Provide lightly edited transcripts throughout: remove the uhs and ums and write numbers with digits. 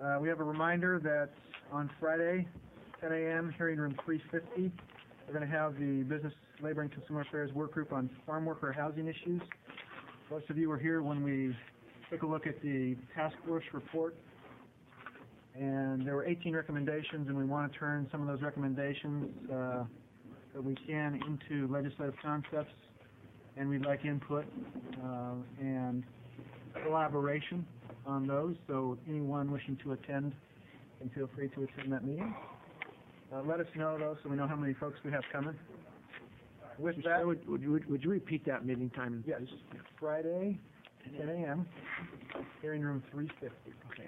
We have a reminder that on Friday, 10 a.m., hearing room 350, we're going to have the Business, Labor, and Consumer Affairs Work Group on farm worker housing issues. Most of you were here when we took a look at the task force report, and there were 18 recommendations, and we want to turn some of those recommendations that we can into legislative concepts, and we'd like input and collaboration on those, so anyone wishing to attend can feel free to attend that meeting. Let us know, though, so we know how many folks we have coming. With that, would you repeat that meeting time? Yes, Friday, 10 a.m., hearing room 350. Okay.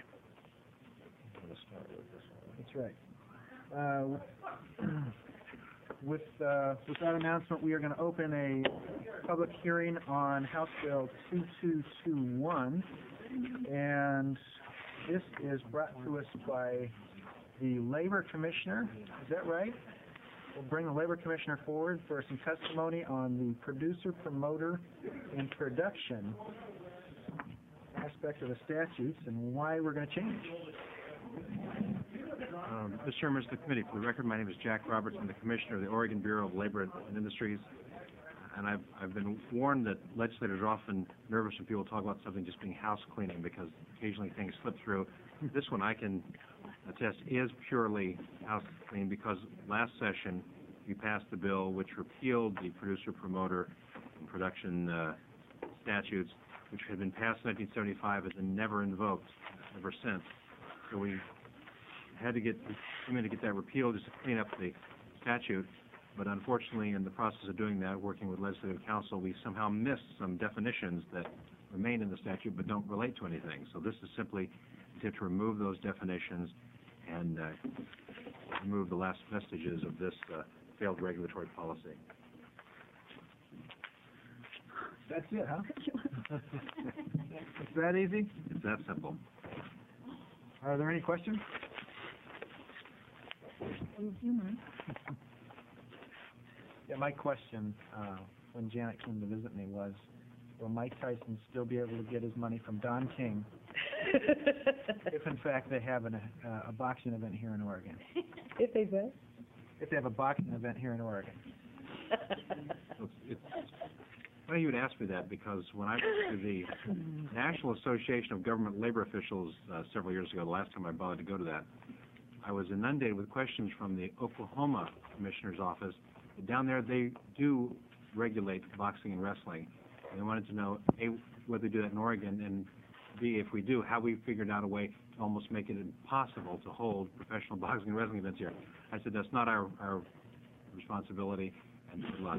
That's right. With that announcement, we are going to open a public hearing on House Bill 2221, and this is brought to us by the Labor Commissioner. Is that right? We'll bring the Labor Commissioner forward for some testimony on the producer, promoter, and production aspect of the statutes and why we're going to change. Mr. Chairman, members of the committee, for the record, my name is Jack Roberts. I'm the Commissioner of the Oregon Bureau of Labor and Industries, and I've been warned that legislators are often nervous when people talk about something just being house cleaning because occasionally things slip through. This one, I can attest, is purely house cleaning because last session we passed the bill which repealed the producer, promoter, and production statutes, which had been passed in 1975 and then never invoked ever since. So we had to get that repealed just to clean up the statute, but unfortunately in the process of doing that, working with Legislative Counsel, we somehow missed some definitions that remain in the statute but don't relate to anything. So this is simply to remove those definitions and remove the last vestiges of this failed regulatory policy. That's it, huh? It's that easy? It's that simple. Are there any questions? Yeah, my question when Janet came to visit me was, will Mike Tyson still be able to get his money from Don King if, in fact, they have a boxing event here in Oregon? If they what? If they have a boxing event here in Oregon. It's funny you would ask me that because when I went to the National Association of Government Labor Officials several years ago, the last time I bothered to go to that, I was inundated with questions from the Oklahoma Commissioner's Office. Down there, they do regulate boxing and wrestling. And they wanted to know, A, whether they do that in Oregon, and B, if we do, how we figured out a way to almost make it impossible to hold professional boxing and wrestling events here. I said, that's not our responsibility, and good luck.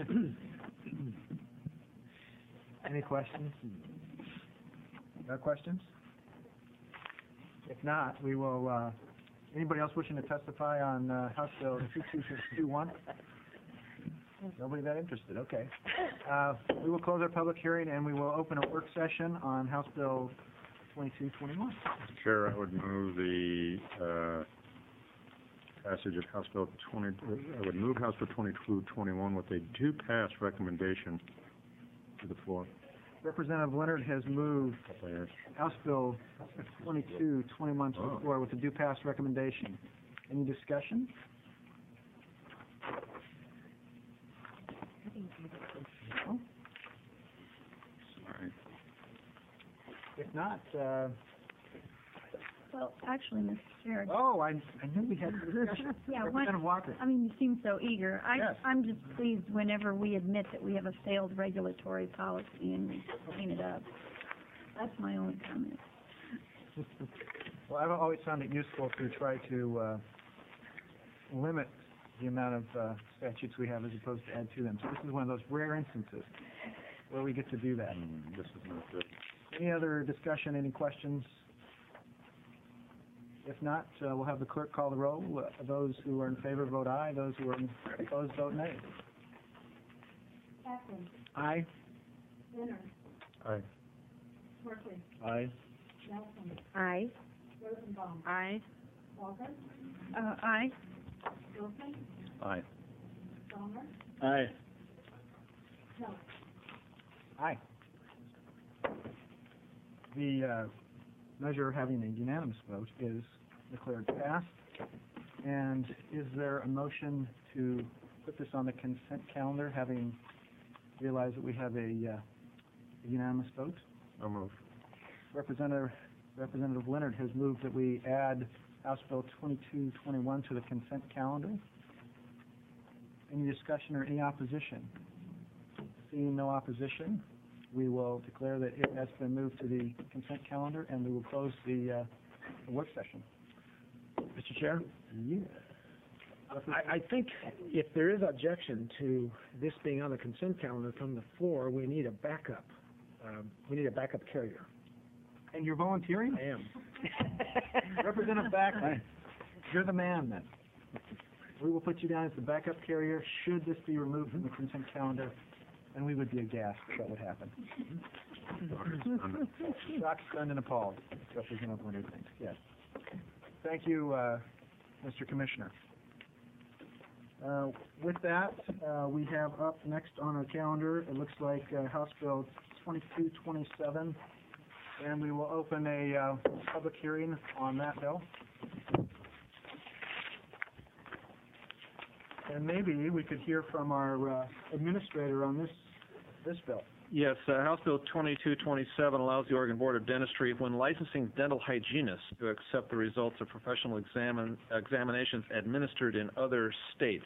Any questions? No questions? If not, we will, anybody else wishing to testify on House Bill 2221? Nobody that interested, okay. We will close our public hearing and we will open a work session on House Bill 2221. Mr. Chair, I would move the passage of House Bill 20. I would move House Bill 2221 with a do-pass recommendation to the floor. Representative Leonard has moved House Bill 2221 to the floor with a do-pass recommendation. Any discussion? Sorry. If not, well, actually, Mr. Chair. oh, I knew we had discussion. Yeah, Representative Walker. I mean, you seem so eager. Yes. I'm just pleased whenever we admit that we have a failed regulatory policy and we clean it up. That's my only comment. Well, I've always found it useful to try to limit the amount of statutes we have as opposed to add to them. So this is one of those rare instances where we get to do that. This is not good. Any other discussion, any questions? If not, we'll have the clerk call the roll. Those who are in favor vote aye. Those who are opposed vote nay. Captain. Aye. Leonard. Aye. Berkeley. Aye. Nelson. Aye. Rosenbaum. Aye. Walker. Aye. Wilson. Aye. Sommer. Aye. Hill. Aye. The measure having a unanimous vote is declared passed. And is there a motion to put this on the consent calendar, having realized that we have a unanimous vote? I'll move. Representative Leonard has moved that we add House Bill 2221 to the consent calendar. Any discussion or any opposition? Seeing no opposition, we will declare that it has been moved to the consent calendar, and we will close the work session. Mr. Chair? Yeah. I think if there is objection to this being on the consent calendar from the floor, we need a backup. We need a backup carrier. And you're volunteering? I am. Representative Backman, you're the man then. We will put you down as the backup carrier should this be removed from the consent calendar, and we would be aghast if that would happen. Shocked, stunned, and appalled, Representative Leonard thinks, yes. Thank you, Mr. Commissioner. With that, we have up next on our calendar, it looks like House Bill 2227, and we will open a public hearing on that bill. And maybe we could hear from our administrator on this bill. Yes, House Bill 2227 allows the Oregon Board of Dentistry, when licensing dental hygienists, to accept the results of professional examinations administered in other states.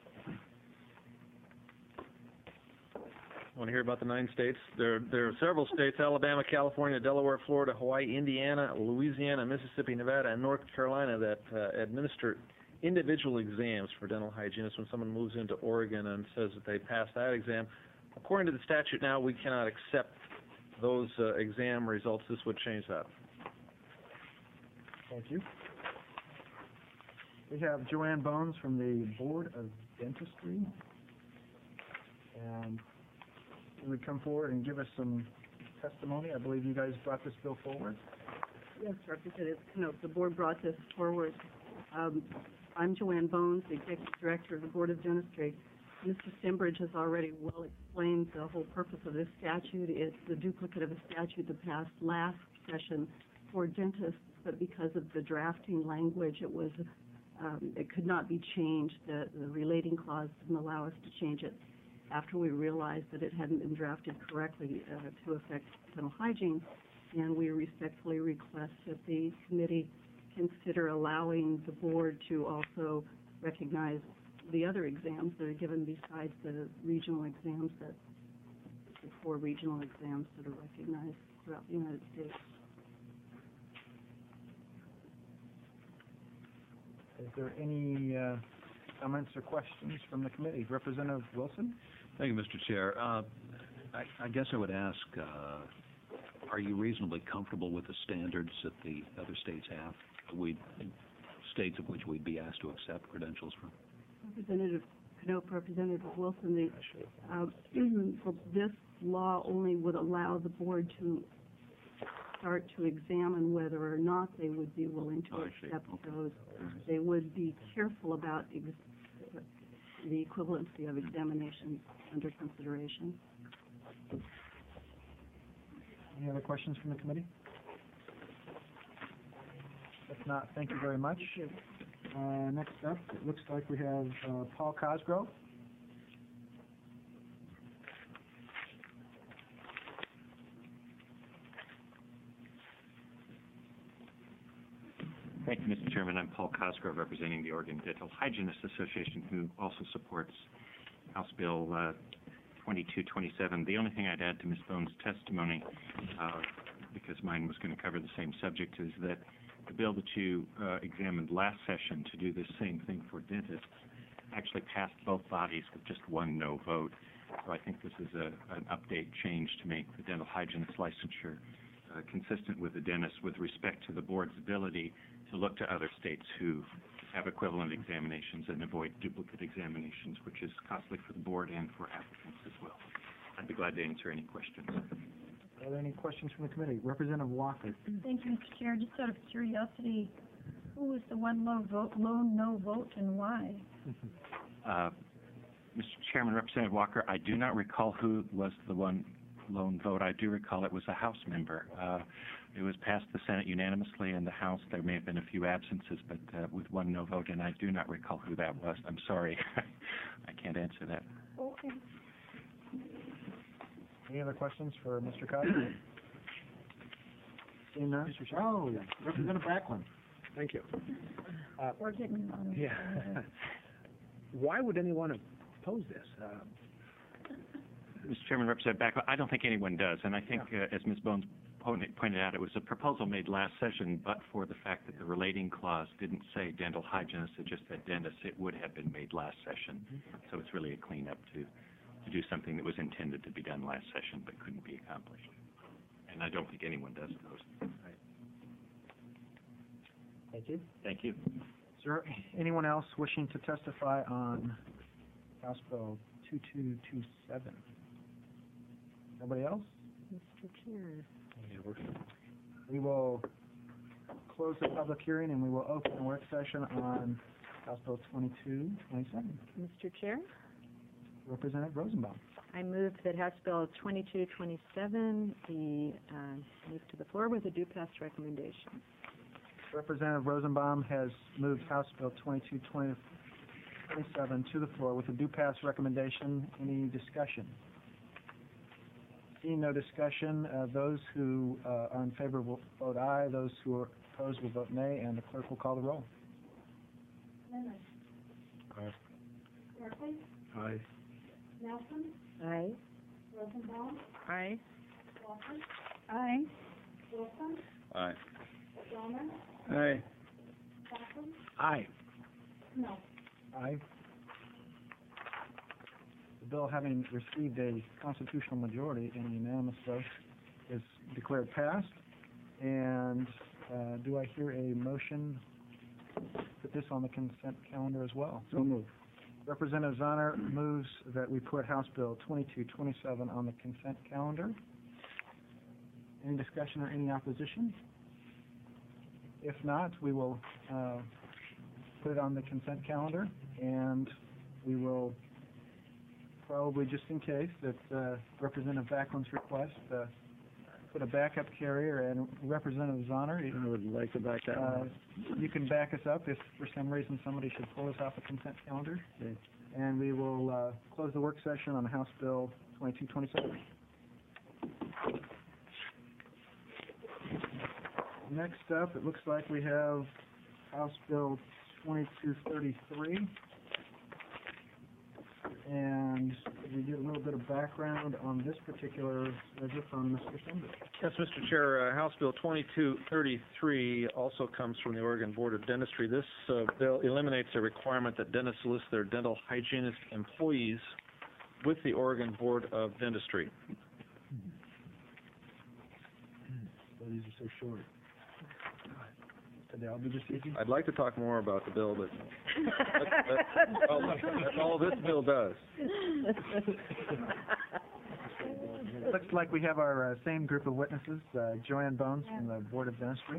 Want to hear about the 9 states? There are several states: Alabama, California, Delaware, Florida, Hawaii, Indiana, Louisiana, Mississippi, Nevada, and North Carolina that administer individual exams for dental hygienists. When someone moves into Oregon and says that they passed that exam, according to the statute now, we cannot accept those exam results. This would change that. Thank you. We have Joanne Bones from the Board of Dentistry, and she would come forward and give us some testimony. I believe you guys brought this bill forward. Yes, Representative Knope, the board brought this forward. I'm Joanne Bones, the Executive Director of the Board of Dentistry. Mr. Stembridge has already well explained the whole purpose of this statute. It's the duplicate of a statute that passed last session for dentists, but because of the drafting language, it could not be changed. The relating clause didn't allow us to change it after we realized that it hadn't been drafted correctly to affect dental hygiene, and we respectfully request that the committee consider allowing the board to also recognize the other exams that are given besides the regional exams, the 4 regional exams that are recognized throughout the United States. Is there any comments or questions from the committee? Representative Wilson? Thank you, Mr. Chair. I guess I would ask, are you reasonably comfortable with the standards that the other states have? States of which we'd be asked to accept credentials from? Representative Knope, Representative Wilson, this law only would allow the board to start to examine whether or not they would be willing to accept those. They would be careful about the equivalency of examinations under consideration. Any other questions from the committee? If not, thank you very much. Next up, it looks like we have Paul Cosgrove. Thank you, Mr. Chairman. I'm Paul Cosgrove, representing the Oregon Dental Hygienists Association, who also supports House Bill 2227. The only thing I'd add to Ms. Bones' testimony, because mine was going to cover the same subject, is that the bill that you examined last session to do this same thing for dentists actually passed both bodies with just 1 no vote. So I think this is an update change to make the dental hygienist licensure consistent with the dentist with respect to the board's ability to look to other states who have equivalent examinations and avoid duplicate examinations, which is costly for the board and for applicants as well. I'd be glad to answer any questions. Are there any questions from the committee? Representative Walker. Thank you, Mr. Chair. Just out of curiosity, who was the one lone no vote, and why? Mr. Chairman, Representative Walker, I do not recall who was the one lone vote. I do recall it was a House member. It was passed the Senate unanimously. In the House, there may have been a few absences, but with one no vote, and I do not recall who that was. I'm sorry. I can't answer that. Okay. Any other questions for Mr. Cotter? Seeing none? Oh, Representative Backlund. Thank you. We're getting on. Yeah. Why would anyone oppose this? Mr. Chairman, Representative Backlund, I don't think anyone does, and I think, as Ms. Bones pointed out, it was a proposal made last session, but for the fact that the relating clause didn't say dental hygienist, it just said dentist, it would have been made last session. So it's really a cleanup to do something that was intended to be done last session but couldn't be accomplished. And I don't think anyone does oppose. Thank you. Thank you. Is there anyone else wishing to testify on House Bill 2227? Nobody else? Mr. Chair. We will close the public hearing and we will open the work session on House Bill 2227. Mr. Chair, Representative Rosenbaum. I move that House Bill 2227 be moved to the floor with a due pass recommendation. Representative Rosenbaum has moved House Bill 2227 to the floor with a due pass recommendation. Any discussion? Seeing no discussion, those who are in favor will vote aye. Those who are opposed will vote nay, and the clerk will call the roll. Aye. Aye. Nelson, Aye. Rosenbaum, Aye. Walker, Aye. Wilson, Aye. Donner, Aye. Backlund, Aye. no. Aye. The bill, having received a constitutional majority and a unanimous vote, is declared passed. And do I hear a motion to put this on the consent calendar as well? So moved. Representative Zonner moves that we put House Bill 2227 on the consent calendar. Any discussion or any opposition? If not, we will put it on the consent calendar, and we will probably, just in case, that Representative Backlund's request, put a backup carrier, and Representative Zonner, I would like to back that one up. you can back us up if for some reason somebody should pull us off the consent calendar. Okay. And we will close the work session on House Bill 2227. Next up, it looks like we have House Bill 2233. And we get a little bit of background on this particular measure from Mr. Sembridge. Yes, Mr. Chair, House Bill 2233 also comes from the Oregon Board of Dentistry. This bill eliminates a requirement that dentists list their dental hygienist employees with the Oregon Board of Dentistry. These are so short. Today I'll be just easy. I'd like to talk more about the bill, but that's all this bill does. Looks like we have our same group of witnesses, Joanne Bones from the Board of Dentistry.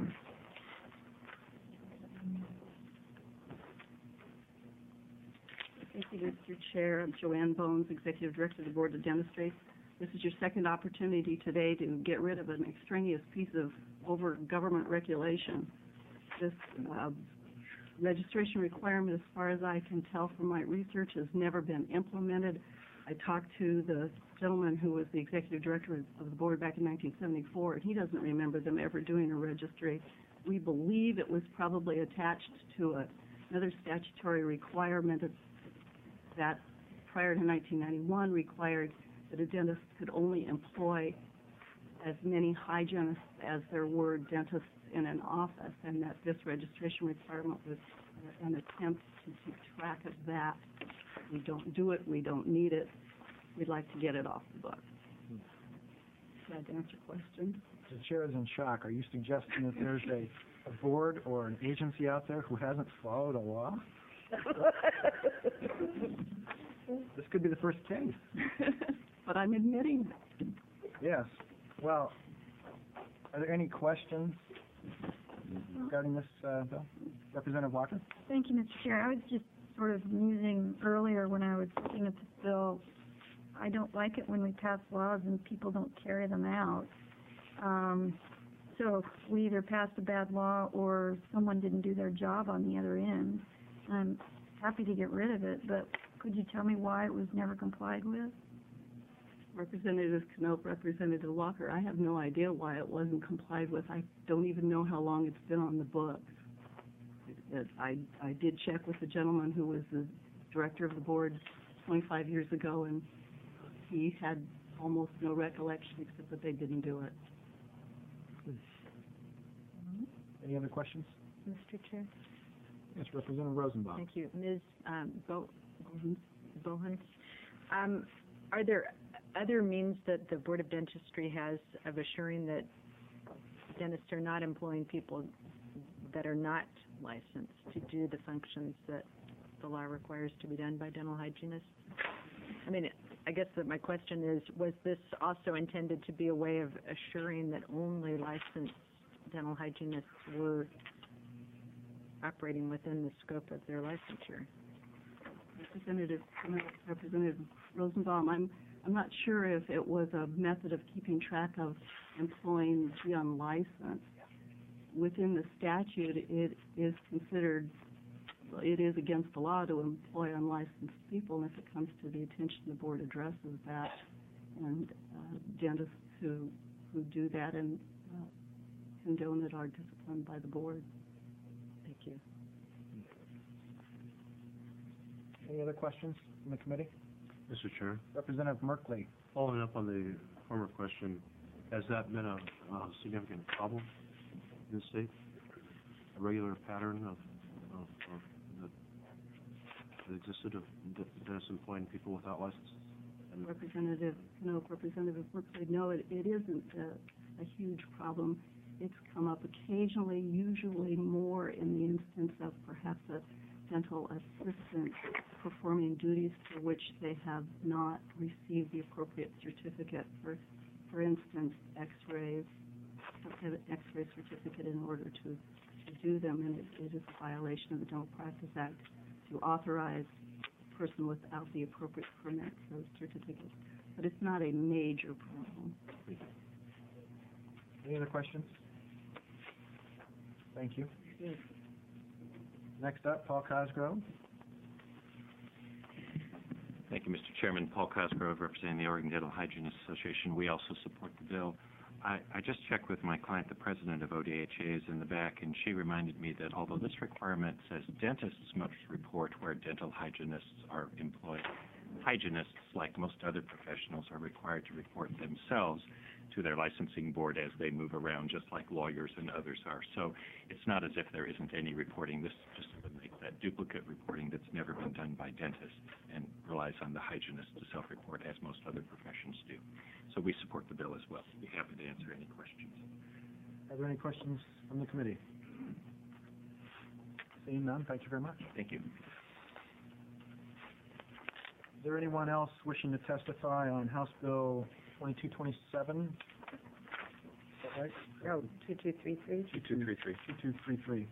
Thank you, Mr. Chair. I'm Joanne Bones, Executive Director of the Board of Dentistry. This is your second opportunity today to get rid of an extraneous piece of over-government regulation. This registration requirement, as far as I can tell from my research, has never been implemented. I talked to the gentleman who was the Executive Director of the Board back in 1974, and he doesn't remember them ever doing a registry. We believe it was probably attached to another statutory requirement that prior to 1991 required that a dentist could only employ as many hygienists as there were dentists in an office, and that this registration requirement was an attempt to keep track of that. We don't do it, we don't need it, we'd like to get it off the books. Does that answer your question? The chair is in shock. Are you suggesting that there's a board or an agency out there who hasn't followed a law? This could be the first case. But I'm admitting it. Yes. Well, are there any questions regarding this bill? Representative Walker? Thank you, Mr. Chair. I was just sort of musing earlier when I was looking at this bill. I don't like it when we pass laws and people don't carry them out. So we either passed a bad law or someone didn't do their job on the other end. I'm happy to get rid of it, but could you tell me why it was never complied with? Representative Knope, Representative Walker, I have no idea why it wasn't complied with. I don't even know how long it's been on the books. I did check with the gentleman who was the director of the board 25 years ago, and he had almost no recollection except that they didn't do it. Any other questions? Mr. Chair? Yes, Representative Rosenbaum. Thank you. Ms. Bohans, are there other means that the Board of Dentistry has of assuring that dentists are not employing people that are not licensed to do the functions that the law requires to be done by dental hygienists? I mean, I guess that my question is, was this also intended to be a way of assuring that only licensed dental hygienists were operating within the scope of their licensure? Representative Rosenbaum, I'm not sure if it was a method of keeping track of employing the unlicensed. Within the statute, it is considered, it is against the law to employ unlicensed people, and if it comes to the attention, the board addresses that, and dentists who do that and condone it are disciplined by the board. Thank you. Any other questions from the committee? Mr. Chair, Representative Merkley. following up on the former question, has that been a significant problem in the state? A regular pattern of that existed of dentists employing people without licenses? Representative Knope, Representative Merkley, no, it isn't a huge problem. It's come up occasionally, usually more in the instance of perhaps a dental assistant performing duties for which they have not received the appropriate certificate. For instance, X-rays, an X-ray certificate in order to do them, and it is a violation of the Dental Practice Act to authorize a person without the appropriate permit for those certificates. But it's not a major problem. Any other questions? Thank you. Next up, Paul Cosgrove. Thank you, Mr. Chairman. Paul Cosgrove, representing the Oregon Dental Hygienists Association. We also support the bill. I just checked with my client, the president of ODHA, is in the back, and she reminded me that although this requirement says dentists must report where dental hygienists are employed, hygienists, like most other professionals, are required to report themselves to their licensing board as they move around, just like lawyers and others are. So it's not as if there isn't any reporting. This just eliminates that duplicate reporting that's never been done by dentists and relies on the hygienist to self-report, as most other professions do. So we support the bill as well. Be happy to answer any questions. Are there any questions from the committee? Seeing none, thank you very much. Thank you. Is there anyone else wishing to testify on House Bill 2227? Is that right? No, 2233. 2233. 2233.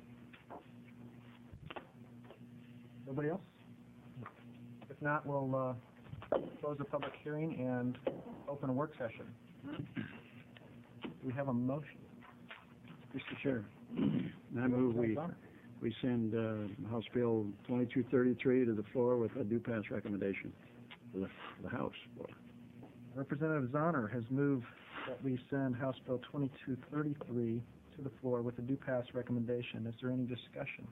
Nobody else? If not, we'll close the public hearing and open a work session. We have a motion. Mr. Chair, I move we send House Bill 2233 to the floor with a due pass recommendation to the House floor. Representative Zahner has moved that we send House Bill 2233 to the floor with a due pass recommendation. Is there any discussion?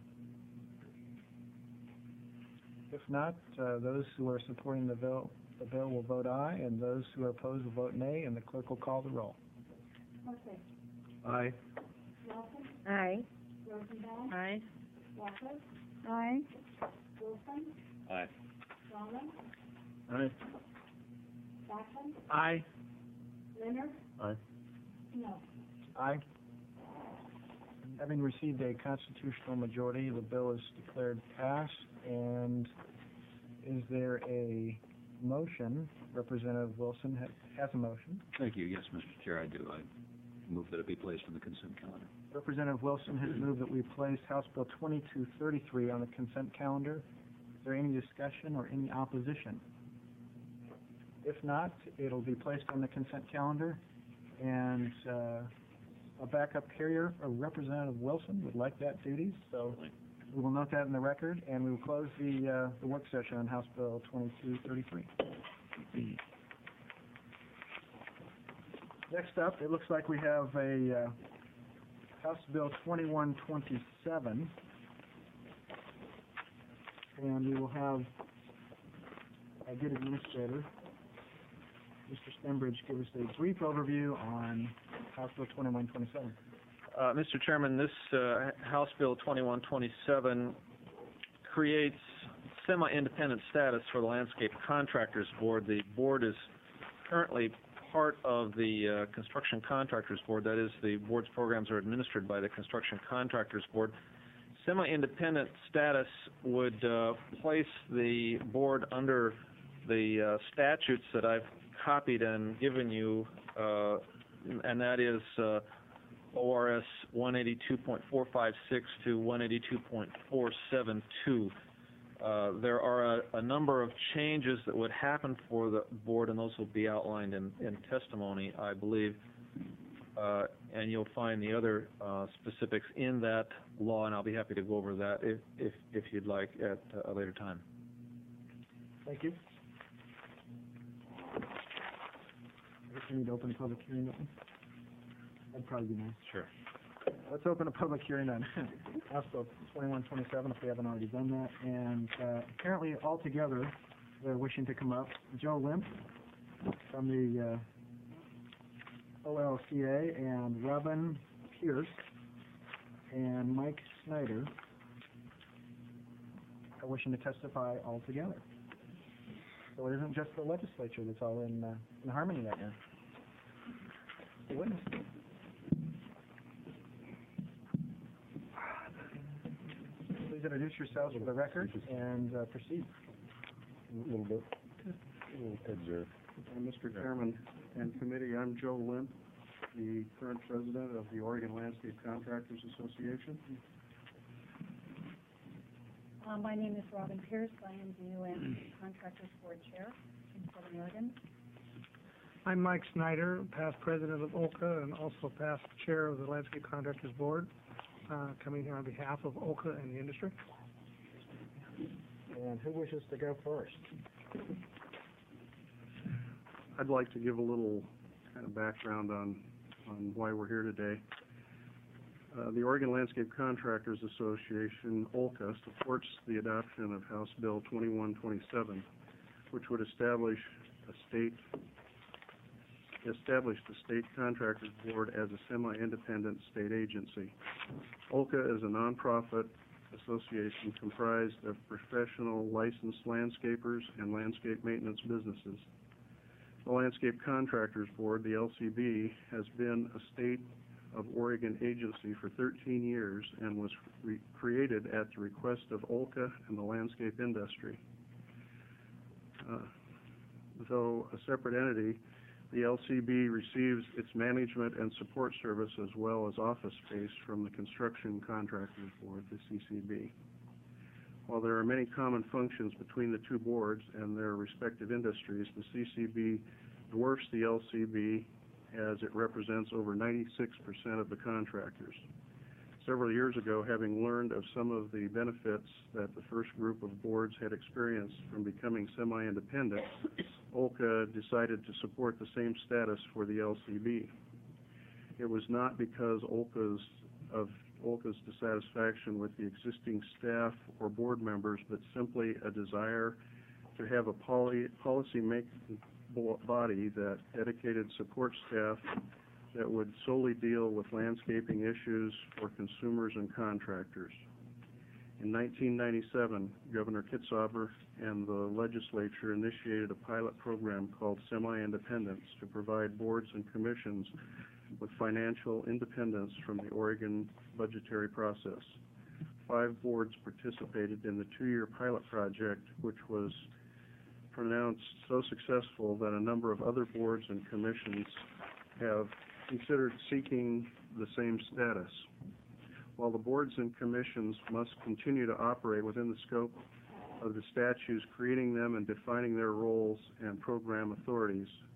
If not, those who are supporting the bill will vote aye, and those who are opposed will vote nay, and the clerk will call the roll. Aye. Aye. Aye. Aye. Aye. Aye. Aye. Aye. Aye. Having received a constitutional majority, the bill is declared passed. And is there a motion? Representative Wilson has a motion. Thank you. Yes, Mr. Chair, I do. I move that it be placed on the consent calendar. Representative Wilson has moved that we place House Bill 2233 on the consent calendar. Is there any discussion or any opposition? If not, it'll be placed on the consent calendar. And a backup carrier, Representative Wilson, would like that duty, so we will note that in the record, and we will close the work session on House Bill 2233. Next up, it looks like we have a House Bill 2127, and we will have our good administrator, Mr. Stenbridge, give us a brief overview on House Bill 2127. Mr. Chairman, this House Bill 2127 creates semi-independent status for the Landscape Contractors Board. The board is currently part of the Construction Contractors Board. That is, the board's programs are administered by the Construction Contractors Board. Semi-independent status would place the board under the statutes that I've copied and given you, and that is ORS 182.456 to 182.472. There are a number of changes that would happen for the board, and those will be outlined in testimony, I believe. And you'll find the other specifics in that law, and I'll be happy to go over that if you'd like at a later time. Thank you. I guess we need to open the public hearing. Don't we? That'd probably be nice. Sure. Let's open a public hearing on House Bill 2127 if we haven't already done that. And apparently all together they're wishing to come up. Joe Limp from the OLCA and Robin Pierce and Mike Snyder are wishing to testify all together. So it isn't just the legislature that's all in harmony right now. The witness. Please introduce yourselves for the record and proceed. A little bit. Mr. Chairman and committee, I'm Joe Limp, the current president of the Oregon Landscape Contractors Association. My name is Robin Pierce. I am the new Landscape Contractors Board Chair in Southern Oregon. I'm Mike Snyder, past president of OLCA and also past chair of the Landscape Contractors Board, coming here on behalf of OLCA and the industry. And who wishes to go first? I'd like to give a little kind of background on why we're here today. The Oregon Landscape Contractors Association, OLCA, supports the adoption of House Bill 2127, which would establish the State Contractors Board as a semi-independent state agency. OLCA is a nonprofit association comprised of professional licensed landscapers and landscape maintenance businesses. The Landscape Contractors Board, the LCB, has been a state of Oregon agency for 13 years and was created at the request of OLCA and the landscape industry. Though a separate entity, the LCB receives its management and support service as well as office space from the Construction Contractors Board, the CCB. While there are many common functions between the two boards and their respective industries, the CCB dwarfs the LCB as it represents over 96% of the contractors. Several years ago, having learned of some of the benefits that the first group of boards had experienced from becoming semi-independent, OLCA decided to support the same status for the LCB. It was not because OLCA's dissatisfaction with the existing staff or board members, but simply a desire to have a policy-making body that dedicated support staff that would solely deal with landscaping issues for consumers and contractors. In 1997, Governor Kitzhaber and the legislature initiated a pilot program called Semi-Independence to provide boards and commissions with financial independence from the Oregon budgetary process. 5 boards participated in the 2-year pilot project, which was pronounced so successful that a number of other boards and commissions have considered seeking the same status. While the boards and commissions must continue to operate within the scope of the statutes creating them and defining their roles and program authorities,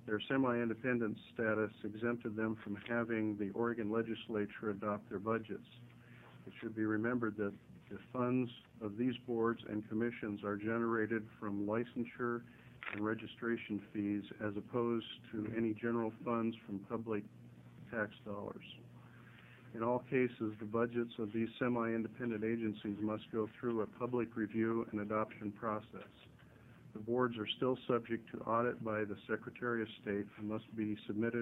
Their semi-independent status exempted them from having the Oregon legislature adopt their budgets. It should be remembered that the funds of these boards and commissions are generated from licensure and registration fees as opposed to any general funds from public tax dollars. In all cases, the budgets of these semi-independent agencies must go through a public review and adoption process. The boards are still subject to audit by the Secretary of State and must submit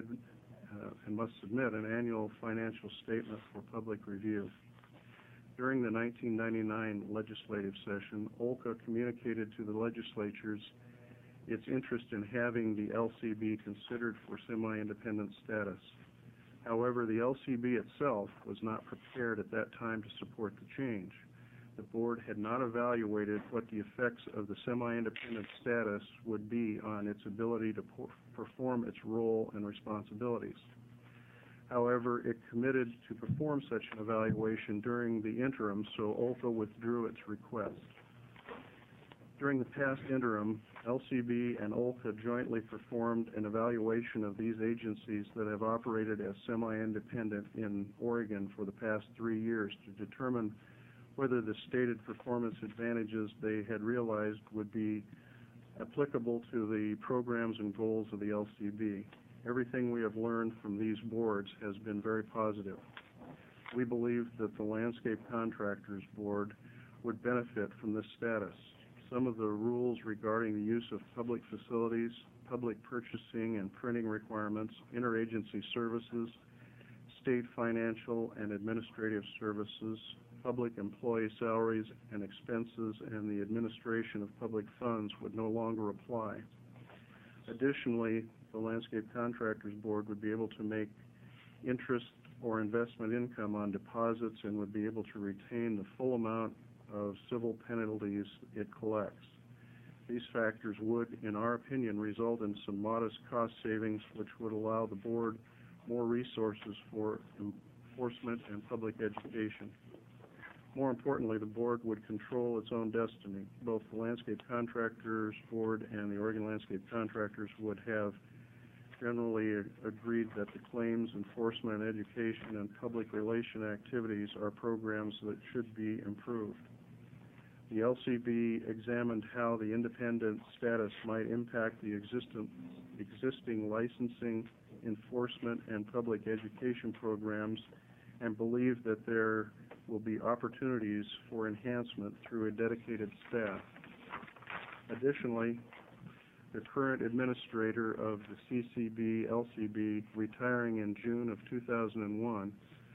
an annual financial statement for public review. During the 1999 legislative session, OLCA communicated to the legislatures its interest in having the LCB considered for semi-independent status. However, the LCB itself was not prepared at that time to support the change. The board had not evaluated what the effects of the semi-independent status would be on its ability to perform its role and responsibilities. However, it committed to perform such an evaluation during the interim, so OLCA withdrew its request. During the past interim, LCB and OLCA jointly performed an evaluation of these agencies that have operated as semi-independent in Oregon for the past 3 years to determine whether the stated performance advantages they had realized would be applicable to the programs and goals of the LCB. Everything we have learned from these boards has been very positive. We believe that the Landscape Contractors Board would benefit from this status. Some of the rules regarding the use of public facilities, public purchasing and printing requirements, interagency services, state financial and administrative services, public employee salaries and expenses, and the administration of public funds would no longer apply. Additionally, the Landscape Contractors Board would be able to make interest or investment income on deposits and would be able to retain the full amount of civil penalties it collects. These factors would, in our opinion, result in some modest cost savings, which would allow the board more resources for enforcement and public education. More importantly, the board would control its own destiny. Both the Landscape Contractors Board and the Oregon Landscape Contractors would have generally agreed that the claims, enforcement, education, and public relation activities are programs that should be improved. The LCB examined how the independent status might impact the existing licensing, enforcement, and public education programs and believed that there will be opportunities for enhancement through a dedicated staff. Additionally, the current administrator of the CCB-LCB retiring in June of 2001,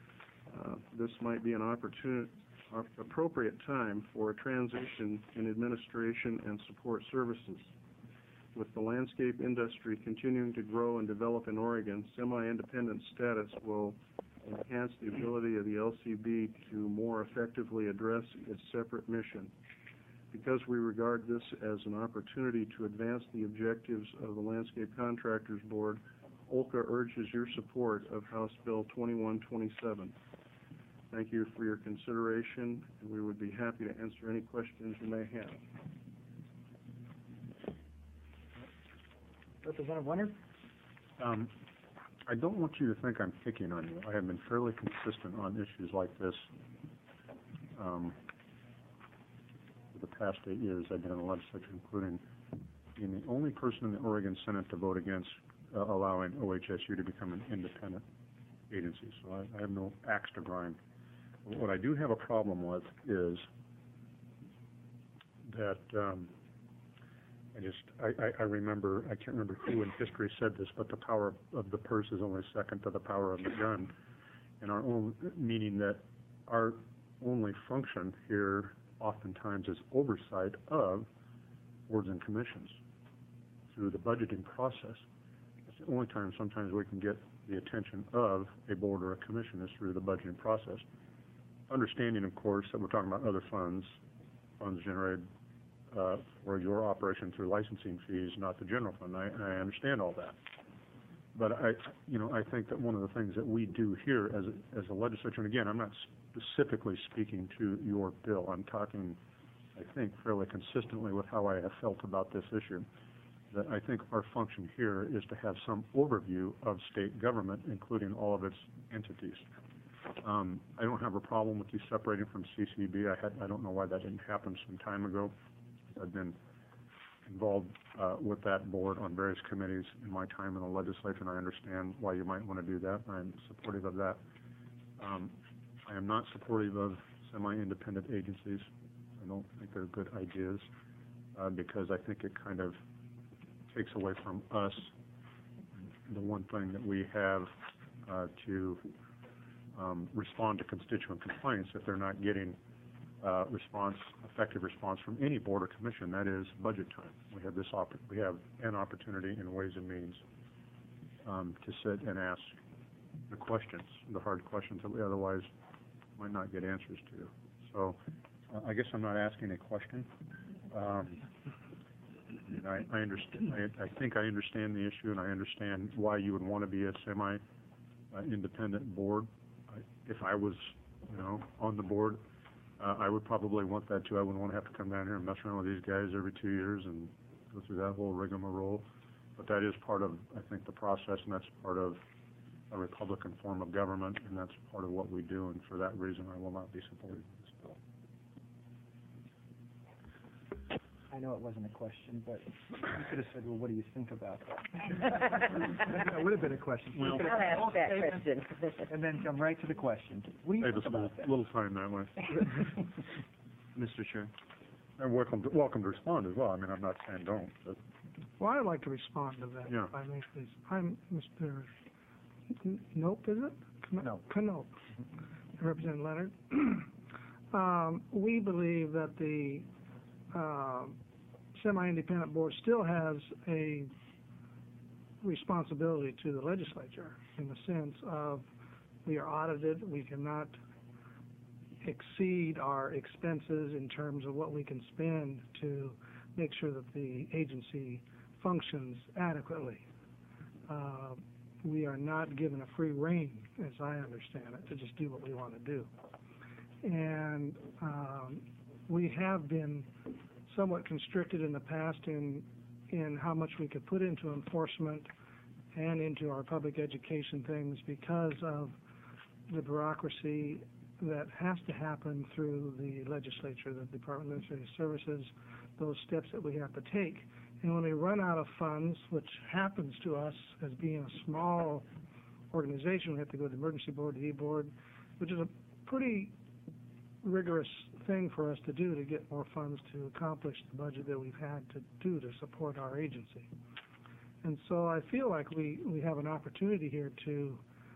this might be an appropriate time for a transition in administration and support services. With the landscape industry continuing to grow and develop in Oregon, semi-independent status will enhance the ability of the LCB to more effectively address its separate mission. Because we regard this as an opportunity to advance the objectives of the Landscape Contractors Board, OLCA urges your support of House Bill 2127. Thank you for your consideration, and we would be happy to answer any questions you may have. Representative Leonard? I don't want you to think I'm picking on you. I have been fairly consistent on issues like this for the past 8 years I've been in the legislature, including being the only person in the Oregon Senate to vote against allowing OHSU to become an independent agency. So I have no axe to grind. What I do have a problem with is that I remember, I can't remember who in history said this, but the power of the purse is only second to the power of the gun. And our own, meaning that our only function here oftentimes is oversight of boards and commissions through the budgeting process. It's the only time sometimes we can get the attention of a board or a commission is through the budgeting process. Understanding, of course, that we're talking about other funds generated for your operation through licensing fees, not the general fund. I understand all that. But I think that one of the things that we do here as a legislature, and again, I'm not specifically speaking to your bill. I'm talking, I think, fairly consistently with how I have felt about this issue, that I think our function here is to have some overview of state government, including all of its entities. I don't have a problem with you separating from CCB. I don't know why that didn't happen some time ago. I've been involved with that board on various committees in my time in the legislature, and I understand why you might want to do that. I'm supportive of that. I am not supportive of semi-independent agencies. I don't think they're good ideas because I think it kind of takes away from us the one thing that we have to respond to constituent complaints if they're not getting effective response from any board or commission. That is budget time. We have an opportunity in Ways and Means to sit and ask the questions, the hard questions that we otherwise might not get answers to. So I guess I'm not asking a question. And I understand. I think I understand the issue, and I understand why you would want to be a semi-independent board. If I was, on the board, I would probably want that too. I wouldn't want to have to come down here and mess around with these guys every 2 years and go through that whole rigmarole. But that is part of, I think, the process, and that's part of a Republican form of government, and that's part of what we do. And for that reason, I will not be supporting this bill. I know it wasn't a question, but you could have said, well, what do you think about that? That would have been a question. I'll ask that question. And then come right to the question. What do you Save think us about that? a little time that way. Mr. Chair. And welcome to respond as well. I mean, I'm not saying don't, but Well, I'd like to respond to that, Yeah. if I may, please. I'm Mr. Knope, is it? Knope. Knope. Representative Leonard. We believe that the semi-independent board still has a responsibility to the legislature in the sense of we are audited, we cannot exceed our expenses in terms of what we can spend to make sure that the agency functions adequately. We are not given a free rein, as I understand it, to just do what we want to do. And we have been somewhat constricted in the past in how much we could put into enforcement and into our public education things because of the bureaucracy that has to happen through the legislature, the Department of Administrative Services, those steps that we have to take. And when we run out of funds, which happens to us as being a small organization, we have to go to the emergency board, the E-board, which is a pretty rigorous thing for us to do to get more funds to accomplish the budget that we've had to do to support our agency. And so I feel like we have an opportunity here to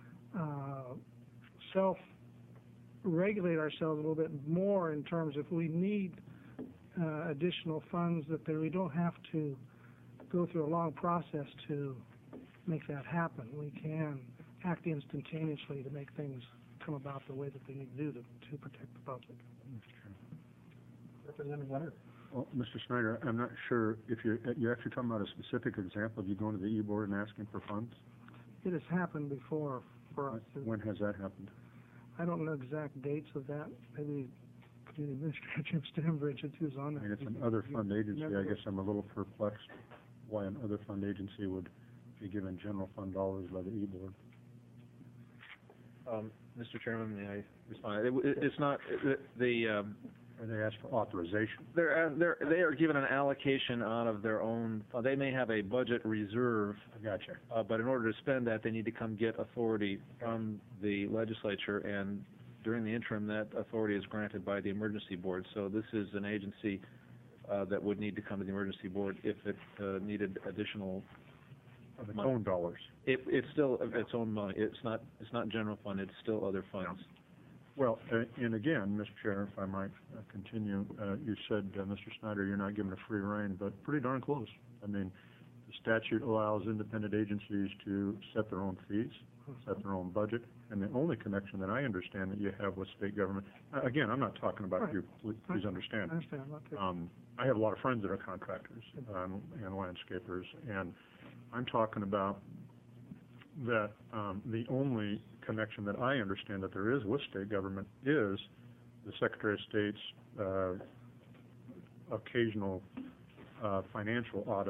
self-regulate ourselves a little bit more in terms of if we need additional funds, that we don't have to go through a long process to make that happen. We can act instantaneously to make things come about the way that they need to do to protect the public. Representative Leonard. well, Mr. Snyder, I'm not sure if you're actually talking about a specific example of you going to the E-board and asking for funds? It has happened before for us. When has that happened? I don't know exact dates of that. Maybe Community Administrator Jim Stambridge, who's on I that. mean, it's an other fund agency. I guess I'm a little perplexed why an other fund agency would be given general fund dollars by the E-board. Mr. Chairman, may I respond? It's not, Or they ask for authorization. they are given an allocation out of their own, they may have a budget reserve, I gotcha. but in order to spend that, they need to come get authority from the legislature, and during the interim, that authority is granted by the emergency board. So this is an agency that would need to come to the emergency board if it needed additional Of its own dollars. It's still its own money. It's not general fund. It's still other funds. Well, and again, Mr. Chair, if I might continue, you said, Mr. Snyder, you're not given a free rein, but pretty darn close. I mean, the statute allows independent agencies to set their own fees, set their own budget, and the only connection that I understand that you have with state government, again, I'm not talking about Right. you, please understand. I understand about that. I have a lot of friends that are contractors and landscapers, and I'm talking about that the only connection that I understand that there is with state government is the Secretary of State's occasional financial audit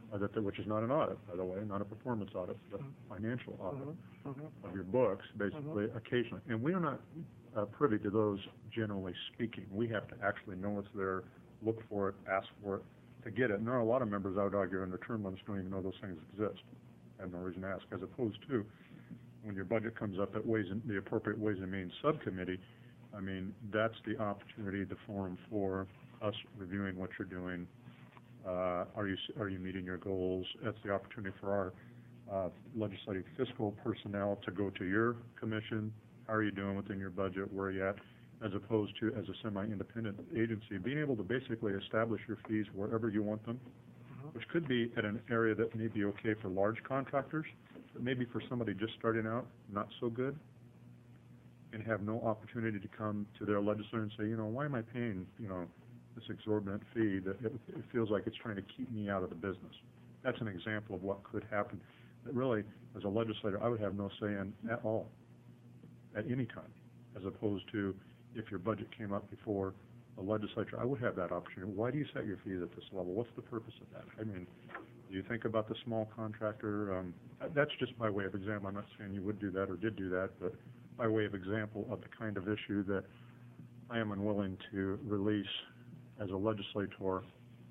which is not an audit, by the way, not a performance audit, but financial audit of your books, basically, occasionally. And we are not privy to those, generally speaking. We have to actually know what's there, look for it, ask for it, to get it. And there are a lot of members, I would argue, in their term limits don't even know those things exist. Have no reason to ask, as opposed to when your budget comes up at the appropriate Ways and Means subcommittee. I mean, that's the opportunity, the forum for us reviewing what you're doing. Are you meeting your goals? That's the opportunity for our legislative fiscal personnel to go to your commission. How are you doing within your budget? Where are you at? As opposed to, as a semi-independent agency, being able to basically establish your fees wherever you want them, which could be at an area that may be okay for large contractors, but maybe for somebody just starting out, not so good, and have no opportunity to come to their legislator and say, why am I paying, this exorbitant fee that it feels like it's trying to keep me out of the business. That's an example of what could happen. That really, as a legislator, I would have no say in at all, at any time, as opposed to if your budget came up before the legislature, I would have that opportunity. Why do you set your fees at this level? What's the purpose of that? I mean, do you think about the small contractor? That's just by way of example. I'm not saying you would do that or did do that, but by way of example of the kind of issue that I am unwilling to release as a legislator.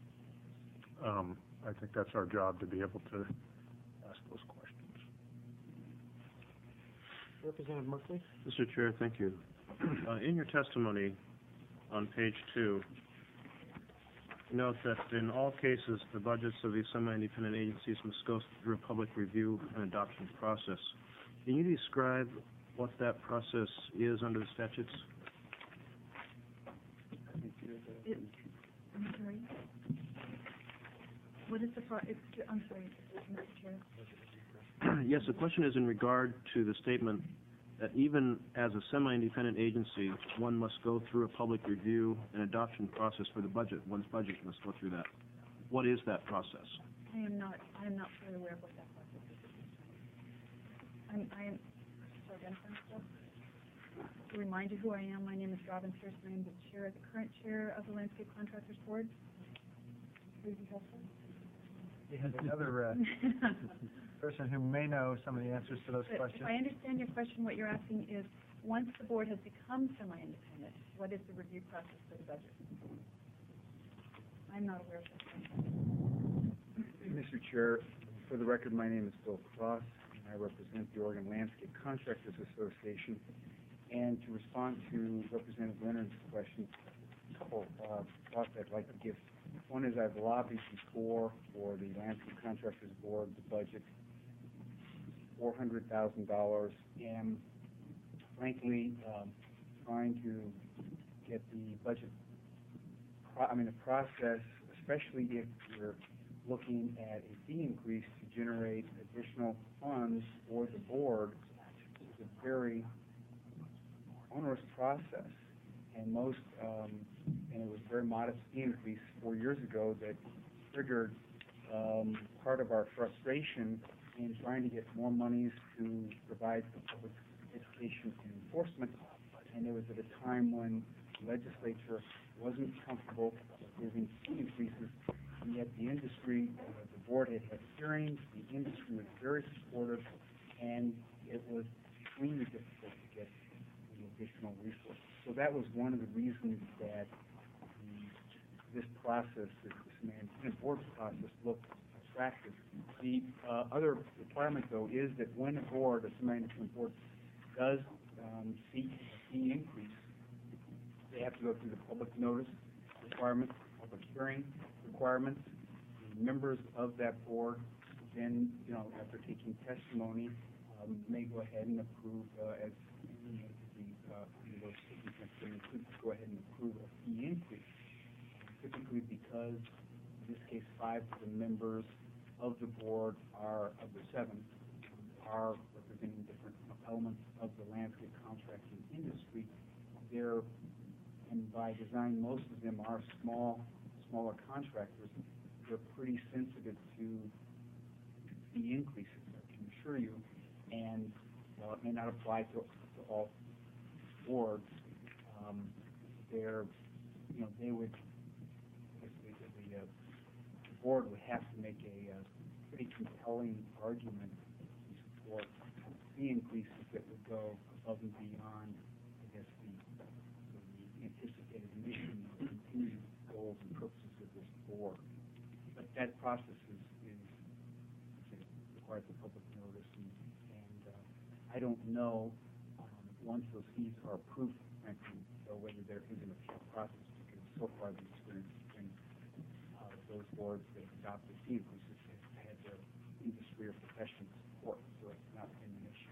I think that's our job, to be able to ask those questions. Representative Merkley? Mr. Chair, thank you. In your testimony on page 2, note that in all cases, the budgets of these semi-independent agencies must go through a public review and adoption process. Can you describe what that process is under the statutes? I'm sorry. What is the I'm sorry, Mr. Chair. Yes, the question is in regard to the statement that even as a semi-independent agency, one must go through a public review and adoption process for the budget. One's budget must go through that. What is that process? I am not fully aware of what that process is. I am to identify myself. To remind you who I am, my name is Robin Pierce. I am the current chair of the Landscape Contractors Board. Would it be helpful? We have another person who may know some of the answers to those questions. If I understand your question, what you're asking is, once the board has become semi-independent, what is the review process for the budget? I'm not aware of that. Mr. Chair, for the record, my name is Bill Cross, and I represent the Oregon Landscape Contractors Association. And to respond to Representative Leonard's question, a couple of thoughts I'd like to give. One is I've lobbied before for the Landscape Contractors Board, the budget, $400,000, and frankly, trying to get the budget, the process, especially if you're looking at a fee increase to generate additional funds for the board, is a very onerous process. And and it was a very modest fee increase 4 years ago that triggered part of our frustration in trying to get more monies to provide for public education and enforcement. And it was at a time when the legislature wasn't comfortable giving fee increases, and yet the industry, the board had hearings, the industry was very supportive, and it was extremely difficult to get the additional resources. So that was one of the reasons that this process, this management board process, looked attractive. The other requirement, though, is that when a board, a management board, does seek a fee increase, they have to go through the public notice requirements, public hearing requirements. The members of that board then, after taking testimony, may go ahead and approve, as those taking testimony could go ahead and approve a fee increase. Typically, because in this case 5 of the members of the board of the 7 are representing different elements of the landscape contracting industry. And by design, most of them are smaller contractors. They're pretty sensitive to fee increases, I can assure you, and while it may not apply to all boards, they would, board would have to make a pretty compelling argument to support fee increases that would go above and beyond, I guess, the anticipated mission or continued goals and purposes of this board. But that process requires a public notice, and I don't know, once those fees are approved, frankly, so whether there is an appeal process, because so far the experience has been those boards that have adopted fee increases have had their industry or professional support, so it's not been an issue.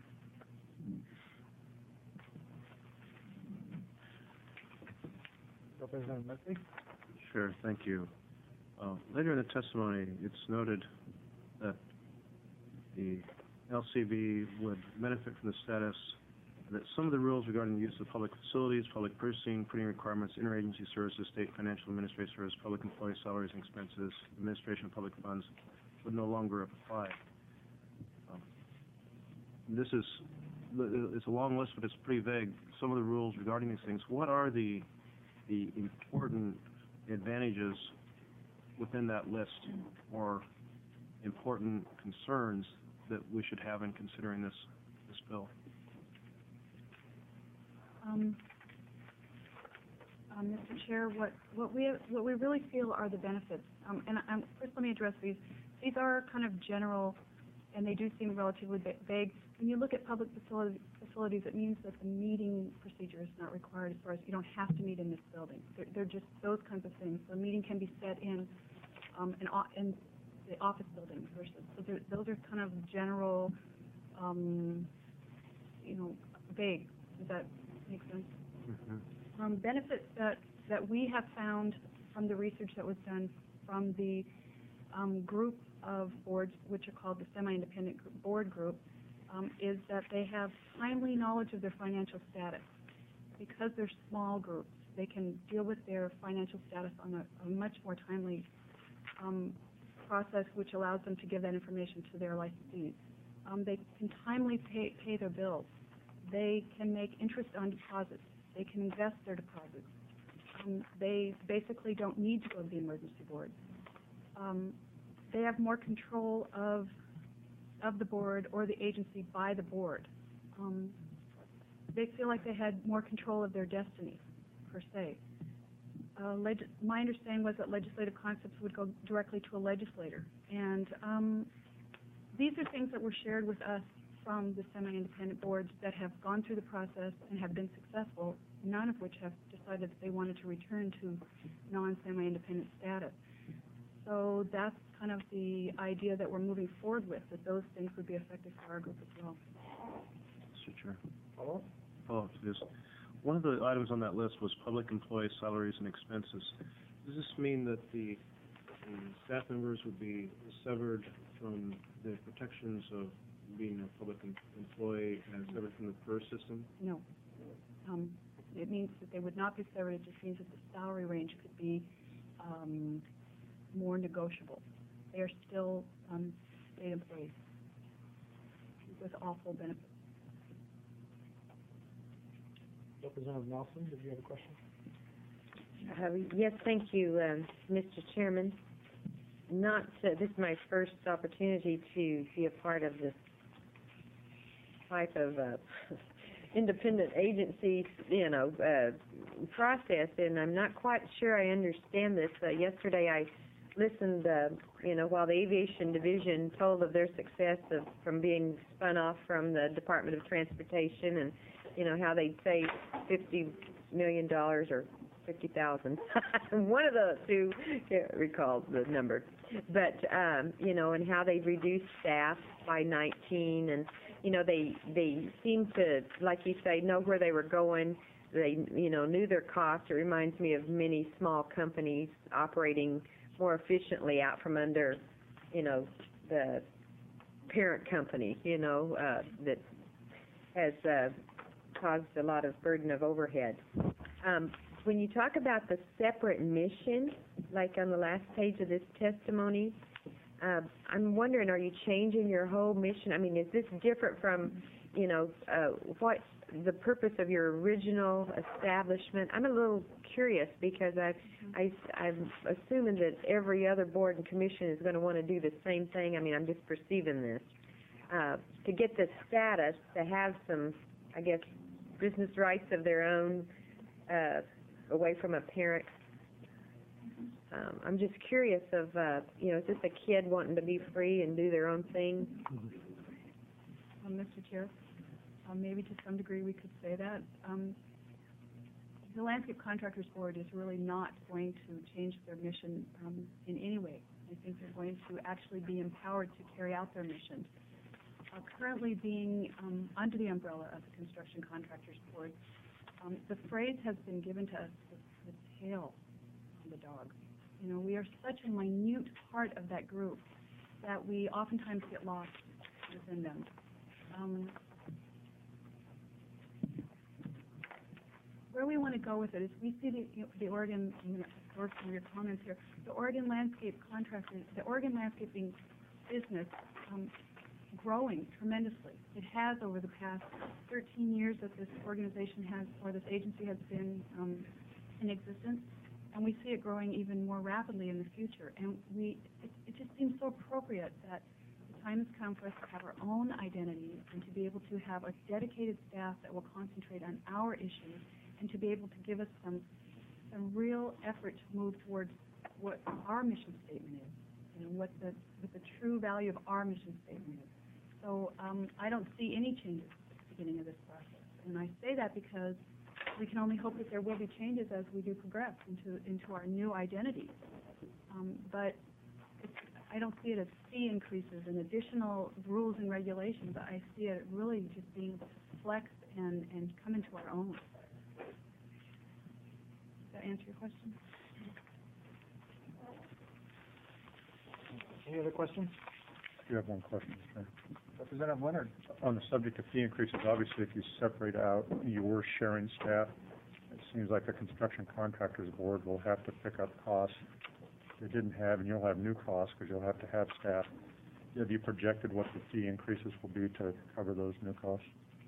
Representative Medley? Sure, thank you. Later in the testimony, it's noted that the LCB would benefit from the status that some of the rules regarding the use of public facilities, public purchasing, printing requirements, interagency services, state financial administrative service, public employee salaries and expenses, administration of public funds would no longer apply. It's a long list, but it's pretty vague. Some of the rules regarding these things, what are the important advantages within that list or important concerns that we should have in considering this bill? Mr. Chair, what we really feel are the benefits. First, let me address these. These are kind of general, and they do seem relatively vague. When you look at public facilities, it means that the meeting procedure is not required as far as you don't have to meet in this building. They're just those kinds of things. The meeting can be set in the office building versus. So those are kind of general, vague. Does that make sense? Mm-hmm. Benefits that we have found from the research that was done from the group of boards, which are called the semi-independent board group, is that they have timely knowledge of their financial status. Because they're small groups, they can deal with their financial status on a much more timely process, which allows them to give that information to their licensees. They can timely pay their bills. They can make interest on deposits. They can invest their deposits. They basically don't need to go to the emergency board. They have more control of the board or the agency by the board. They feel like they had more control of their destiny, per se. My understanding was that legislative concepts would go directly to a legislator. And these are things that were shared with us from the semi-independent boards that have gone through the process and have been successful, none of which have decided that they wanted to return to non-semi-independent status. So that's kind of the idea that we're moving forward with, that those things would be effective for our group as well. Mr. Chair. Follow-up to this. One of the items on that list was public employee salaries and expenses. Does this mean that the staff members would be severed from the protections of being a public employee and severed from the PERS system? No. It means that they would not be severed. It just means that the salary range could be more negotiable. They are still state employees with all full benefits. Representative Nelson, did you have a question? Yes, thank you, Mr. Chairman. This is my first opportunity to be a part of this type of independent agency, process, and I'm not quite sure I understand this. Yesterday I listened, while the Aviation Division told of their success from being spun off from the Department of Transportation, and how they'd save $50 million or 50,000. One of the two, can't recall the number. But, and how they'd reduced staff by 19, and, they seemed to, like you say, know where they were going. They, knew their costs. It reminds me of many small companies operating more efficiently out from under, the parent company, that has caused a lot of burden of overhead. When you talk about the separate mission, like on the last page of this testimony, I'm wondering, are you changing your whole mission? I mean, is this different from, what the purpose of your original establishment. I'm a little curious because I'm assuming that every other board and commission is going to want to do the same thing. I mean, I'm just perceiving this. To get the status, to have some, I guess, business rights of their own, away from a parent. I'm just curious of, is this a kid wanting to be free and do their own thing? Mr. Chair, maybe to some degree we could say that. The Landscape Contractors Board is really not going to change their mission in any way. I think they're going to actually be empowered to carry out their mission. Currently being under the umbrella of the Construction Contractors Board, the phrase has been given to us, the tail on the dog. You know, we are such a minute part of that group that we oftentimes get lost within them. Where we want to go with it is we see the Oregon, I'm going to absorb some of your comments here, the Oregon landscape contracting, the Oregon landscaping business growing tremendously. It has over the past 13 years that this organization has, or this agency has been in existence, and we see it growing even more rapidly in the future. And it just seems so appropriate that the time has come for us to have our own identity and to be able to have a dedicated staff that will concentrate on our issues and to be able to give us some real effort to move towards what our mission statement is, what the true value of our mission statement is. So I don't see any changes at the beginning of this process. And I say that because we can only hope that there will be changes as we do progress into our new identity. But I don't see it as fee increases and additional rules and regulations. I see it really just being able to flex and come into our own. Does that answer your question? Any other questions? I do have one question, sir. Representative Leonard. On the subject of fee increases, obviously, if you separate out your sharing staff, it seems like the Construction Contractors Board will have to pick up costs they didn't have, and you'll have new costs because you'll have to have staff. Have you projected what the fee increases will be to cover those new costs?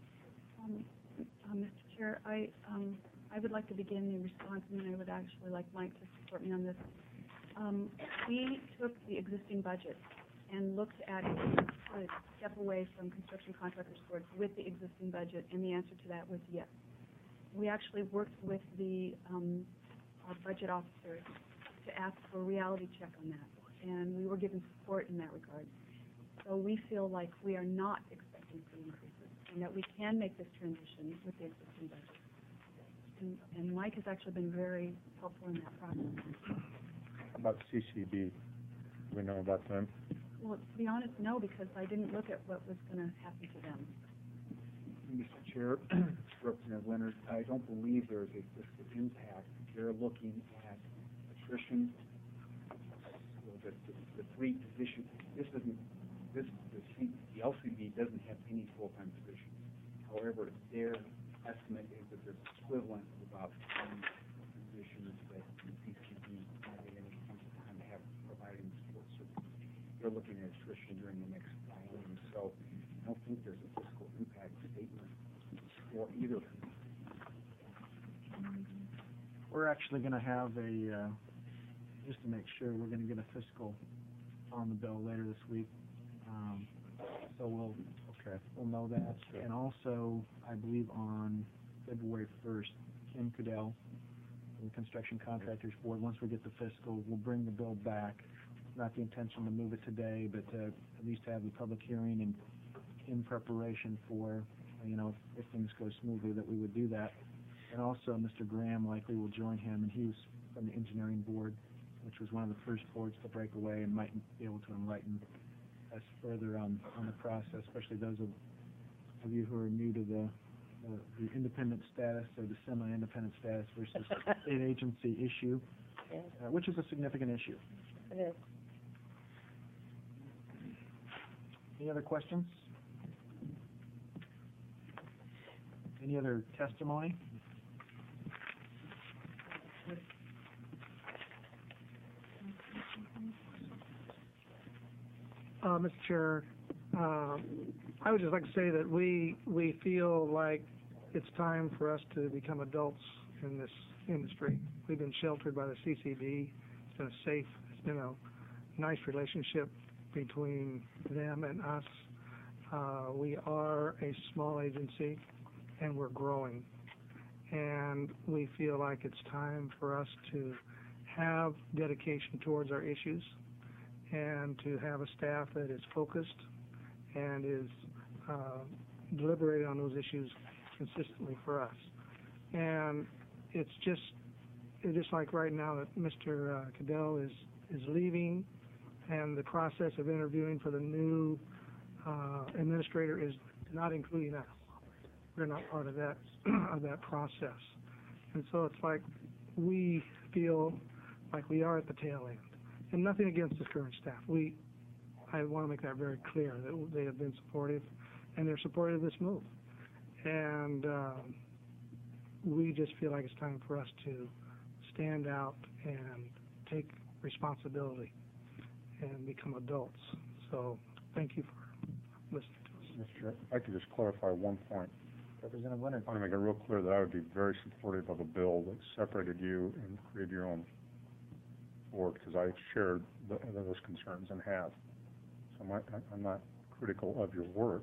Mr. Chair, I would like to begin the response, and then I would actually like Mike to support me on this. We took the existing budget and looked at a step away from Construction Contractors Board with the existing budget, and the answer to that was yes. We actually worked with our budget officer to ask for a reality check on that, and we were given support in that regard. So we feel like we are not expecting fee increases, and that we can make this transition with the existing budget. And Mike has actually been very helpful in that process. About CCB, do we know about them? Well, to be honest, no, because I didn't look at what was going to happen to them. Mr. Chair, Representative Leonard, I don't believe there is a fiscal impact. They're looking at attrition. So the three positions. The LCB doesn't have any full-time positions. However, their estimate is that there's equivalent of about 10 positions that the CCB might at any point in time have providing support services. They're looking at attrition during the next biennium, so I don't think there's a fiscal impact statement for either. We're actually going to have just to make sure, we're going to get a fiscal on the bill later this week. So we'll know that. Sure. And also, I believe on February 1st, Kim Cadell, from the Construction Contractors Board, once we get the fiscal, we'll bring the bill back. Not the intention to move it today, but to at least have the public hearing and in preparation for, if things go smoothly, that we would do that. And also, Mr. Graham likely will join him, and he's from the Engineering Board, which was one of the first boards to break away and might be able to enlighten us further on the process, especially those of you who are new to the independent status or the semi-independent status versus state agency issue, which is a significant issue. It is. Any other questions? Any other testimony? Mr. Chair, I would just like to say that we feel like it's time for us to become adults in this industry. We've been sheltered by the CCB. It's been it's been a nice relationship between them and us. We are a small agency, and we're growing. And we feel like it's time for us to have dedication towards our issues and to have a staff that is focused and is deliberating on those issues consistently for us. And it's just like right now that Mr. Cadell is leaving, and the process of interviewing for the new administrator is not including us. We're not part of that process. And so it's like we feel like we are at the tail end. And nothing against the current staff. I want to make that very clear, that they have been supportive, and they're supportive of this move. And we just feel like it's time for us to stand out and take responsibility and become adults. So thank you for listening to us. Mr. Chair, if I could just clarify one point. Representative Leonard. I want to make it real clear that I would be very supportive of a bill that separated you and created your own board, because I shared those concerns and have. So I'm not critical of your work.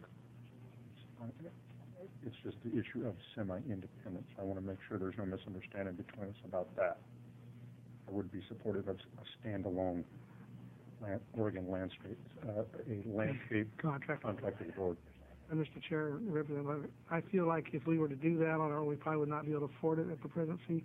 It's just the issue of semi-independence. I want to make sure there's no misunderstanding between us about that. I would be supportive of a standalone Oregon landscape, a landscape contracted board. And Mr. Chair, Representative Leonard, I feel like if we were to do that on our own, we probably would not be able to afford it at the present fee.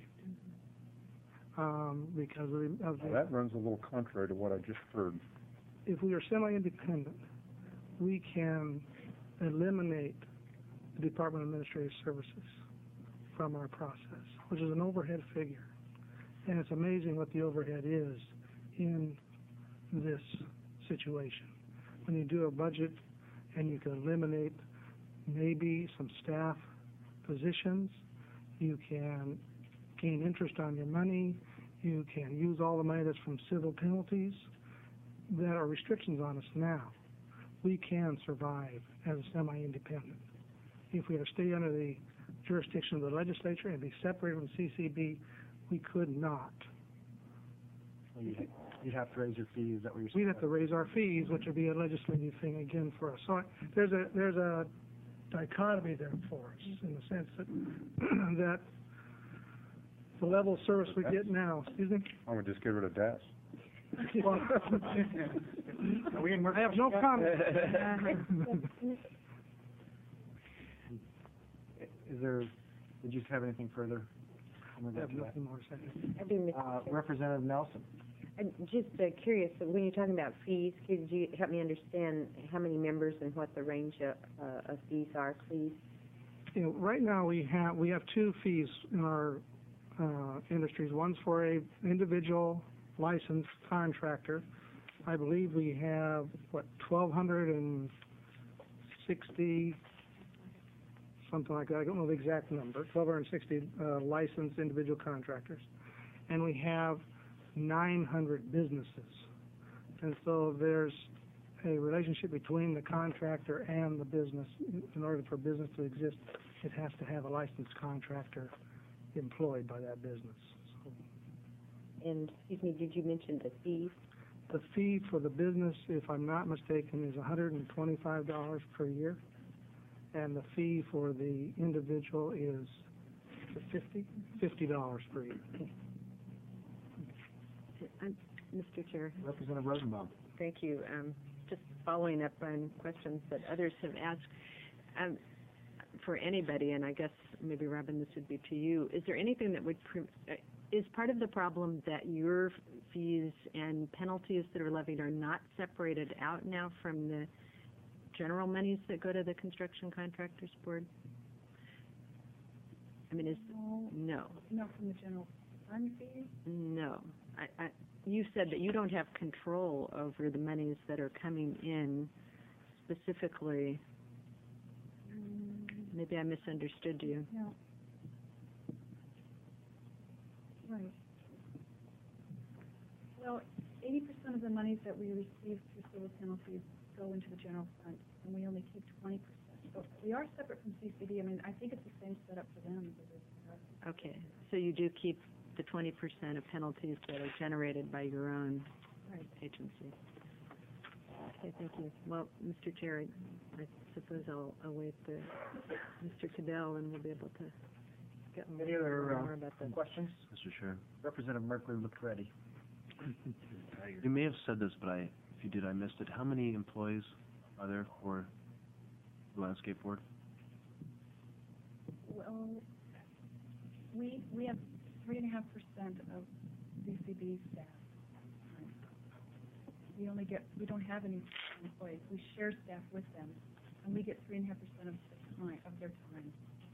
Because of the... That runs a little contrary to what I just heard. If we are semi-independent, we can eliminate the Department of Administrative Services from our process, which is an overhead figure. And it's amazing what the overhead is in this situation. When you do a budget and you can eliminate maybe some staff positions, you can gain interest on your money, you can use all the money that's from civil penalties that are restrictions on us now. We can survive as a semi-independent. If we were to stay under the jurisdiction of the legislature and be separated from CCB, we could not. You'd have to raise your fees. Is that what you're saying? We'd have to raise our fees, which would be a legislative thing again for us. So there's a dichotomy there for us in the sense that that the level of service we get now. Excuse me. I would just give it a dash. Well, I have no comment. Did you have anything further? I have nothing more to say. Representative Nelson. I'm just curious, when you're talking about fees, could you help me understand how many members and what the range of fees are, please? You know, right now we have two fees in our industries. One's for a individual licensed contractor. I believe we have, 1,260, something like that. I don't know the exact number. 1,260 licensed individual contractors. And we have 900 businesses. And so there's a relationship between the contractor and the business. In order for business to exist, it has to have a licensed contractor employed by that business. So, and, excuse me, did you mention the fees? The fee for the business, if I'm not mistaken, is $125 per year. And the fee for the individual is $50 per year. Mr. Chair. Representative Rosenbaum. Thank you. Just following up on questions that others have asked, for anybody, and I guess maybe Robin, this would be to you, is there anything that would, is part of the problem that your fees and penalties that are levied are not separated out now from the general monies that go to the Construction Contractors Board? I mean, no. Not from the general fund fees? No. You said that you don't have control over the monies that are coming in specifically. Maybe I misunderstood you. No. Right. Well, 80% of the monies that we receive through civil penalties go into the general fund, and we only keep 20%. We are separate from CCD. I mean, I think it's the same setup for them as it is for us. Okay, so you do keep the 20% of penalties that are generated by your own Right. agency. Okay, thank you. Well, Mr. Chair, I suppose I'll await Mr. Cadell, and we'll be able to get more Any other more about the... questions? Mr. Chair, Representative Merkley looked ready. you may have said this, but if you did, I missed it. How many employees are there for the landscape board? Well, we have 3.5% of CCB staff. We don't have any employees. We share staff with them, and we get 3.5% of their time.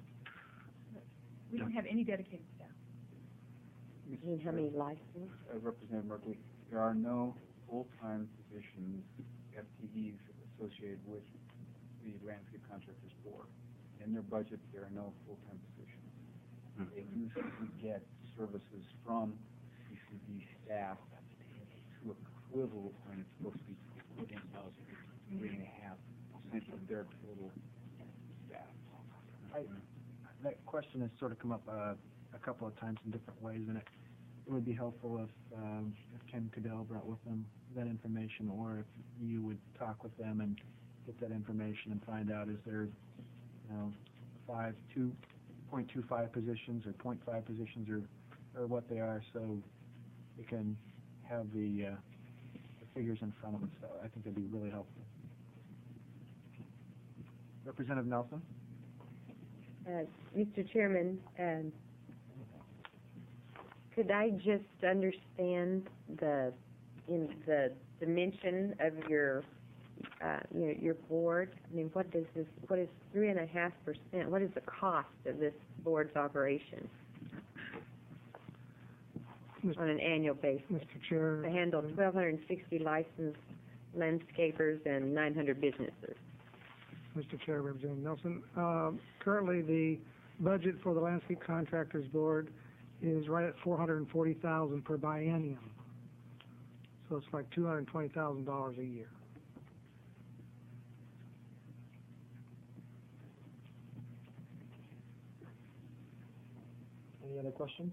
We don't have any dedicated staff. You mean how many licenses? Representative Merkley, there are no full-time positions, FTEs associated with the Landscape Contractors Board. In their budget, there are no full-time positions. They do simply get services from CCD staff to equivalent when it's supposed to be 3.5% of their total staff. That question has sort of come up a couple of times in different ways, and it would be helpful if Ken Cadell brought with him that information, or if you would talk with them and get that information and find out, is there, 2.25 positions or 0.5 positions or what they are, so we can have the figures in front of us. So I think that'd be really helpful. Representative Nelson? Mr. Chairman, could I just understand the dimension of your board? I mean, what is 3.5%? What is the cost of this board's operation on an annual basis? Mr. Chair. To handle 1,260 licensed landscapers and 900 businesses. Mr. Chair, Representative Nelson. Currently, the budget for the Landscape Contractors Board is right at $440,000 per biennium. So it's like $220,000 a year. Any other questions?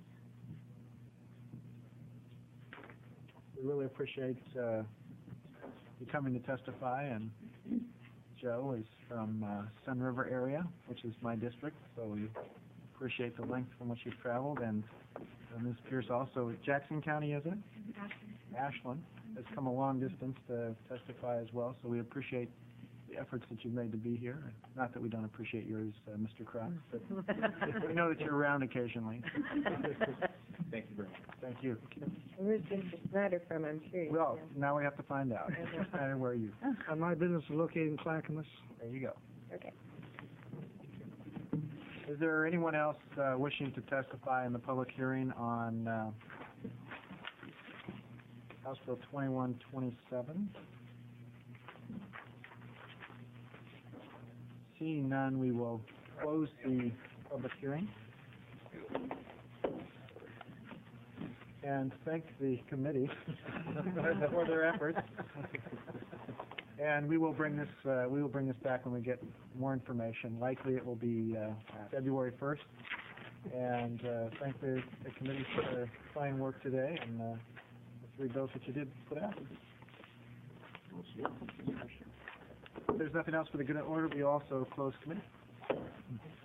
We really appreciate you coming to testify, and Joe is from Sun River area, which is my district, so we appreciate the length from which you've traveled, and Ms. Pierce also, Jackson County, is it? Ashland has come a long distance to testify as well, so we appreciate the efforts that you've made to be here. Not that we don't appreciate yours, Mr. Cross, but we know that you're around occasionally. Thank you very much. Thank you. Where's Mr. Snyder from, I'm curious? Well, now we have to find out. Mr. Snyder, where are you? My business is located in Clackamas. There you go. Okay. Is there anyone else wishing to testify in the public hearing on House Bill 2127? Seeing none, we will close the public hearing and thank the committee for their efforts. And we will bring this back when we get more information. Likely it will be February 1st. And thank the committee for their fine work today and the 3 bills that you did put out. If there's nothing else for the good order, we also close committee.